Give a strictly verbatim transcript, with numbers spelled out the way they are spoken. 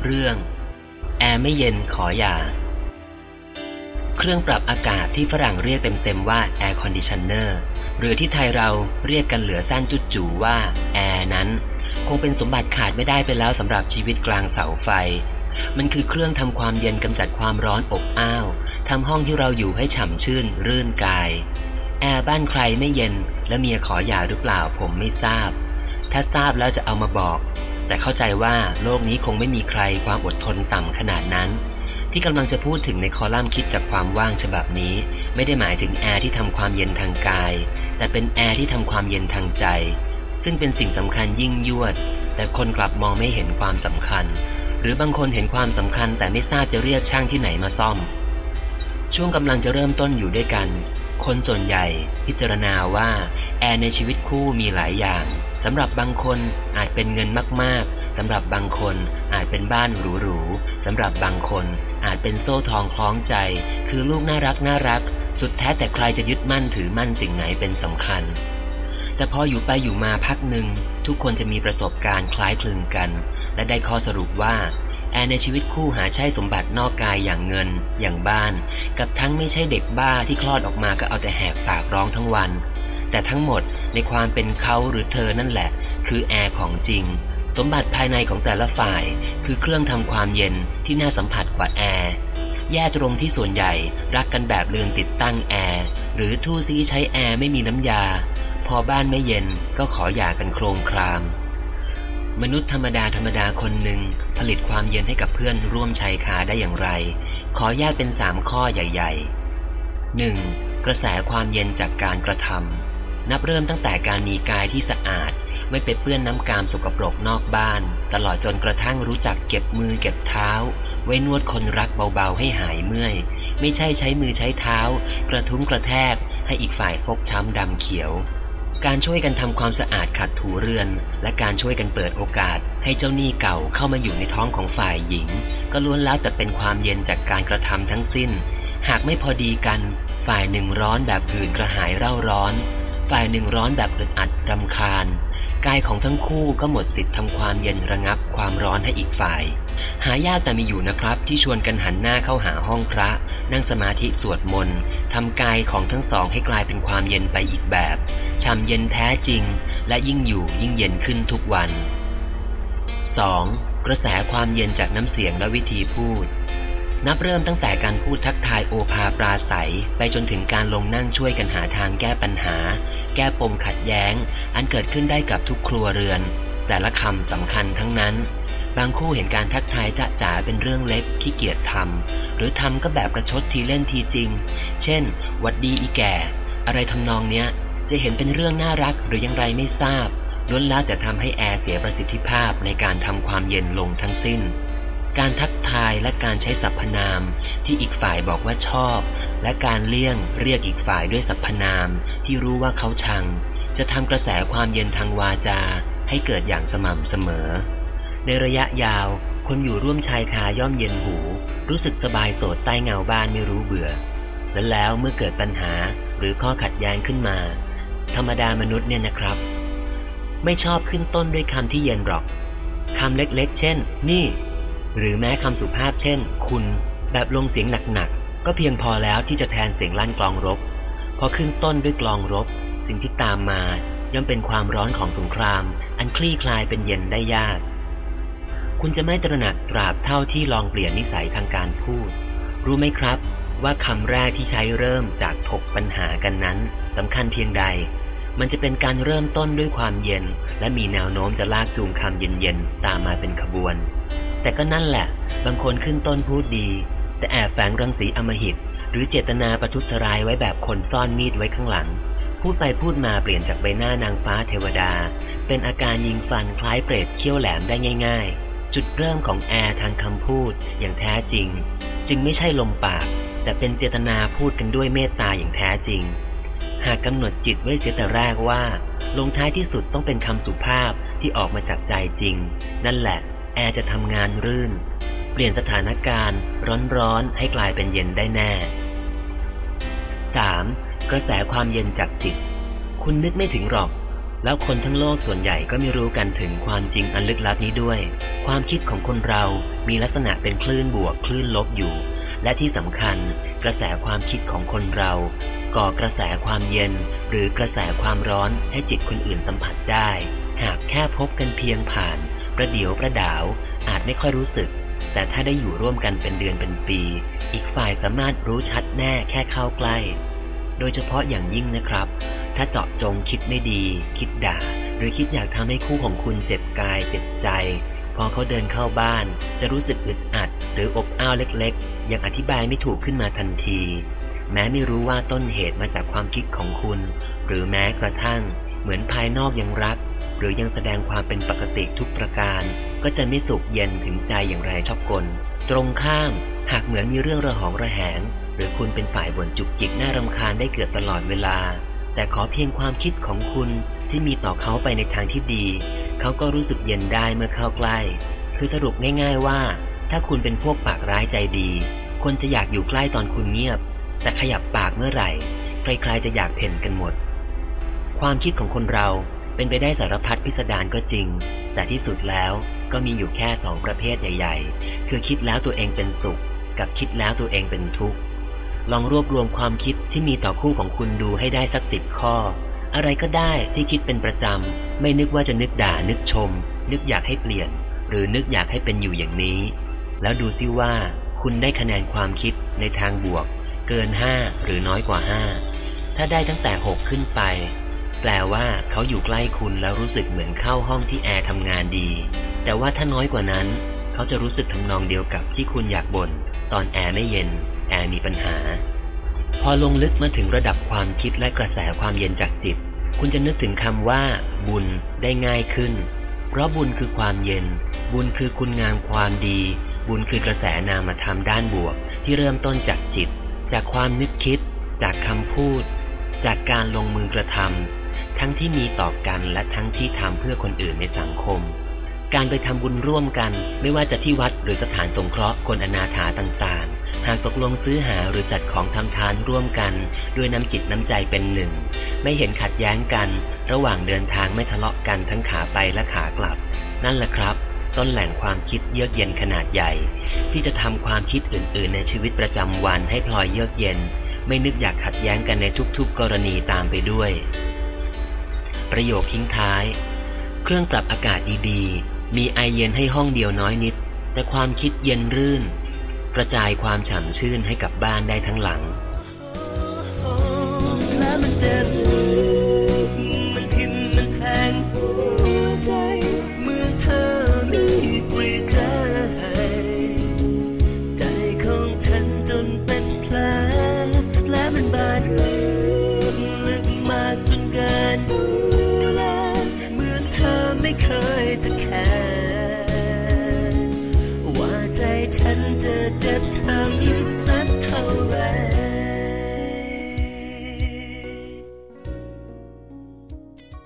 เรื่องแอร์ไม่เย็นขอหย่าเครื่องปรับอากาศที่ฝรั่งเรียกเต็มๆว่า Air Conditioner หรือที่ไทยเราเรียกกันเหลือสั้นจุดจู่ว่าแอร์นั้นคงเป็นสมบัติขาดไม่ได้ไปแล้วสำหรับชีวิตกลางเสาไฟมันคือเครื่องทำความเย็นกำจัดความร้อนอบอ้าวทำห้องที่เราอยู่ให้ฉ่ำชื่นรื่นกายแอร์บ้านใครไม่เย็นและเมียขอหย่าหรือเปล่าผมไม่ทราบถ้าทราบแล้วจะเอามาบอกแต่เข้าใจว่าโลกนี้คงไม่มีใครความอดทนต่ำขนาดนั้นที่กำลังจะพูดถึงในคอลัมน์คิดจากความว่างฉบับนี้ไม่ได้หมายถึงแอร์ที่ทำความเย็นทางกายแต่เป็นแอร์ที่ทำความเย็นทางใจซึ่งเป็นสิ่งสำคัญยิ่งยวดแต่คนกลับมองไม่เห็นความสำคัญหรือบางคนเห็นความสำคัญแต่ไม่ทราบจะเรียกช่างที่ไหนมาซ่อมช่วงกำลังจะเริ่มต้นอยู่ด้วยกันคนส่วนใหญ่พิจารณาว่าแอร์ในชีวิตคู่มีหลายอย่างสำหรับบางคนอาจเป็นเงินมากๆสำหรับบางคนอาจเป็นบ้านหรูๆสำหรับบางคนอาจเป็นโซ่ทองคล้องใจคือลูกน่ารักน่ารักสุดแท้แต่ใครจะยึดมั่นถือมั่นสิ่งไหนเป็นสำคัญแต่พออยู่ไปอยู่มาพักหนึ่งทุกคนจะมีประสบการณ์คล้ายคลึงกันและได้ข้อสรุปว่าแอร์ในชีวิตคู่หาใช่สมบัตินอกกายอย่างเงินอย่างบ้านกับทั้งไม่ใช่เด็กบ้าที่คลอดออกมาก็เอาแต่แหกปากร้องทั้งวันแต่ทั้งหมดในความเป็นเขาหรือเธอนั่นแหละคือแอร์ของจริงสมบัติภายในของแต่ละฝ่ายคือเครื่องทำความเย็นที่น่าสัมผัสกว่าแอร์แย่ตรงที่ส่วนใหญ่รักกันแบบลืมติดตั้งแอร์หรือทู่ซีใช้แอร์ไม่มีน้ำยาพอบ้านไม่เย็นก็ขอหย่ากันโครงครามมนุษย์ธรรมดาธรรมดาคนหนึ่งผลิตความเย็นให้กับเพื่อนร่วมชายคาได้อย่างไรขอแยกเป็นสามข้อใหญ่ๆ หนึ่ง. กระแสความเย็นจากการกระทำนับเริ่มตั้งแต่การมีกายที่สะอาดไม่ไปเปื้อนน้ำกามสกปรกนอกบ้านตลอดจนกระทั่งรู้จักเก็บมือเก็บเท้าไว้นวดคนรักเบาๆให้หายเมื่อยไม่ใช่ใช้มือใช้เท้ากระทุ้งกระแทกให้อีกฝ่ายฟกช้ำดำเขียวการช่วยกันทำความสะอาดขัดถูเรือนและการช่วยกันเปิดโอกาสให้เจ้าหนี้เก่าเข้ามาอยู่ในท้องของฝ่ายหญิงก็ล้วนแล้วแต่เป็นความเย็นจากการกระทำทั้งสิ้นหากไม่พอดีกันฝ่ายหนึ่งร้อนแบบอื่นกระหายเร่าร้อนฝ่ายหนึ่งร้อนแบบอึดอัดรำคาญกายของทั้งคู่ก็หมดสิทธิ์ทำความเย็นระงับความร้อนให้อีกฝ่ายหายากแต่มีอยู่นะครับที่ชวนกันหันหน้าเข้าหาห้องพระนั่งสมาธิสวดมนต์ทำกายของทั้งสองให้กลายเป็นความเย็นไปอีกแบบฉ่ำเย็นแท้จริงและยิ่งอยู่ยิ่งเย็นขึ้นทุกวัน สอง. กระแสความเย็นจากน้ำเสียงและวิธีพูดนับเริ่มตั้งแต่การพูดทักทายโอภาปราศัยไปจนถึงการลงนั่งช่วยกันหาทางแก้ปัญหาแก้ปมขัดแย้งอันเกิดขึ้นได้กับทุกครัวเรือนแต่ละคำสำคัญทั้งนั้นบางคู่เห็นการทักทายจ๊ะจ๋าเป็นเรื่องเล็กขี้เกียจทำหรือทำก็แบบประชดทีเล่นทีจริงเช่นหวัดดีอีแก่อะไรทำนองเนี้ยจะเห็นเป็นเรื่องน่ารักหรือยังไรไม่ทราบล้วนแล้วแต่ทำให้แอร์เสียประสิทธิภาพในการทำความเย็นลงทั้งสิ้นการทักทายและการใช้สรรพนามที่อีกฝ่ายบอกว่าชอบและการเลี่ยงเรียกอีกฝ่ายด้วยสรรพนามที่รู้ว่าเขาชังจะทำกระแสความเย็นทางวาจาให้เกิดอย่างสม่ำเสมอในระยะยาวคนอยู่ร่วมชายคาย่อมเย็นหูรู้สึกสบายโสดใต้เงาบ้านไม่รู้เบื่อและแล้วเมื่อเกิดปัญหาหรือข้อขัดแย้งขึ้นมาธรรมดามนุษย์เนี่ยนะครับไม่ชอบขึ้นต้นด้วยคำที่เย็นหรอกคำเล็กๆเช่นนี่หรือแม้คำสุภาพเช่นคุณแบบลงเสียงหนักๆก็เพียงพอแล้วที่จะแทนเสียงลั่นกลองรบพอขึ้นต้นด้วยกลองรบสิ่งที่ตามมาย่อมเป็นความร้อนของสงครามอันคลี่คลายเป็นเย็นได้ยากคุณจะไม่ตระหนักตราบเท่าที่ลองเปลี่ยนนิสัยทางการพูดรู้ไหมครับว่าคำแรกที่ใช้เริ่มจากถกปัญหากันนั้นสำคัญเพียงใดมันจะเป็นการเริ่มต้นด้วยความเย็นและมีแนวโน้มจะลากจูงคำเย็นๆตามมาเป็นขบวนแต่ก็นั่นแหละบางคนขึ้นต้นพูดดีแต่แอบแฝงรังสีอำมหิตหรือเจตนาประทุษร้ายไว้แบบคนซ่อนมีดไว้ข้างหลังพูดไปพูดมาเปลี่ยนจากใบหน้านางฟ้าเทวดาเป็นอาการยิงฟันคล้ายเปรตเขี้ยวแหลมได้ง่ายๆจุดเริ่มของแอร์ทางคำพูดอย่างแท้จริงจึงไม่ใช่ลมปากแต่เป็นเจตนาพูดกันด้วยเมตตาอย่างแท้จริงหากกำหนดจิตไว้เสียแต่แรกว่าลงท้ายที่สุดต้องเป็นคำสุภาพที่ออกมาจากใจจริงนั่นแหละแอร์จะทำงานรื่นเปลี่ยนสถานการณ์ร้อนๆให้กลายเป็นเย็นได้แน่ สาม. กระแสความเย็นจากจิตคุณนึกไม่ถึงหรอกแล้วคนทั้งโลกส่วนใหญ่ก็ไม่รู้กันถึงความจริงอันลึกลับนี้ด้วยความคิดของคนเรามีลักษณะเป็นคลื่นบวกคลื่นลบอยู่และที่สำคัญกระแสความคิดของคนเราก่อกระแสความเย็นหรือกระแสความร้อนให้จิตคนอื่นสัมผัสได้หากแค่พบกันเพียงผ่านประเดี๋ยวประดาวอาจไม่ค่อยรู้สึกแต่ถ้าได้อยู่ร่วมกันเป็นเดือนเป็นปีอีกฝ่ายสามารถรู้ชัดแน่แค่เข้าใกล้โดยเฉพาะอย่างยิ่งนะครับถ้าเจาะจงคิดไม่ดีคิดด่าหรือคิดอยากทำให้คู่ของคุณเจ็บกายเจ็บใจพอเขาเดินเข้าบ้านจะรู้สึกอึดอัดหรืออบอ้าวเล็กๆยังอธิบายไม่ถูกขึ้นมาทันทีแม้ไม่รู้ว่าต้นเหตุมาจากความคิดของคุณหรือแม้กระทั่งเหมือนภายนอกยังรักหรือยังแสดงความเป็นปกติทุกประการก็จะไม่สุขเย็นถึงใจอย่างไรชอบกลตรงข้ามหากเหมือนมีเรื่องระหองระแหงหรือคุณเป็นฝ่ายบ่นจุกจิกน่ารำคาญได้เกือบตลอดเวลาแต่ขอเพียงความคิดของคุณที่มีต่อเขาไปในทางที่ดีเขาก็รู้สึกเย็นได้เมื่อเข้าใกล้คือสรุปง่ายๆว่าถ้าคุณเป็นพวกปากร้ายใจดีคนจะอยากอยู่ใกล้ตอนคุณเงียบแต่ขยับปากเมื่อไหร่ใครๆจะอยากเพ่นกันหมดความคิดของคนเราเป็นไปได้สารพัดพิสดารก็จริงแต่ที่สุดแล้วก็มีอยู่แค่สองประเภทใหญ่ๆคือคิดแล้วตัวเองเป็นสุขกับคิดแล้วตัวเองเป็นทุกข์ลองรวบรวมความคิดที่มีต่อคู่ของคุณดูให้ได้สักสิบข้ออะไรก็ได้ที่คิดเป็นประจำไม่นึกว่าจะนึกด่านึกชมนึกอยากให้เปลี่ยนหรือนึกอยากให้เป็นอยู่อย่างนี้แล้วดูซิว่าคุณได้คะแนนความคิดในทางบวกเกินห้าหรือน้อยกว่าห้าถ้าได้ตั้งแต่หกขึ้นไปแปลว่าเขาอยู่ใกล้คุณแล้วรู้สึกเหมือนเข้าห้องที่แอร์ทำงานดีแต่ว่าถ้าน้อยกว่านั้นเขาจะรู้สึกทำนองเดียวกับที่คุณอยากบ่นตอนแอร์ไม่เย็นแอร์มีปัญหาพอลงลึกมาถึงระดับความคิดและกระแสความเย็นจากจิตคุณจะนึกถึงคำว่าบุญได้ง่ายขึ้นเพราะบุญคือความเย็นบุญคือคุณงามความดีบุญคือกระแสนามธรรมด้านบวกที่เริ่มต้นจากจิตจากความนึกคิดจากคำพูดจากการลงมือกระทำทั้งที่มีต่อกันและทั้งที่ทำเพื่อคนอื่นในสังคมการไปทำบุญร่วมกันไม่ว่าจะที่วัดหรือสถานสงเคราะห์คนอนาถาต่างๆหากตกลงซื้อหาหรือจัดของทำทานร่วมกันด้วยน้ำจิตน้ำใจเป็นหนึ่งไม่เห็นขัดแย้งกันระหว่างเดินทางไม่ทะเลาะกันทั้งขาไปและขากลับนั่นแหละครับต้นแหล่งความคิดเยือกเย็นขนาดใหญ่ที่จะทำความคิดอื่นๆในชีวิตประจำวันให้พลอยเยือกเย็นไม่นึกอยากขัดแย้งกันในทุกๆกรณีตามไปด้วยประโยคทิ้งท้ายเครื่องปรับอากาศดีๆมีไอเย็นให้ห้องเดียวน้อยนิดแต่ความคิดเย็นรื่นกระจายความฉ่ำชื่นให้กับบ้านได้ทั้งหลังและมันเจ็บมันทิ่มมันแทงหัวใจเมื่อเธอมีปรีใจใจของฉันจนเป็นแผลและมันบาดลึกลึกมากจนเกินดูแลเมื่อเธอไม่เคยจะแคร์ว่าใจฉันจะเจ็บ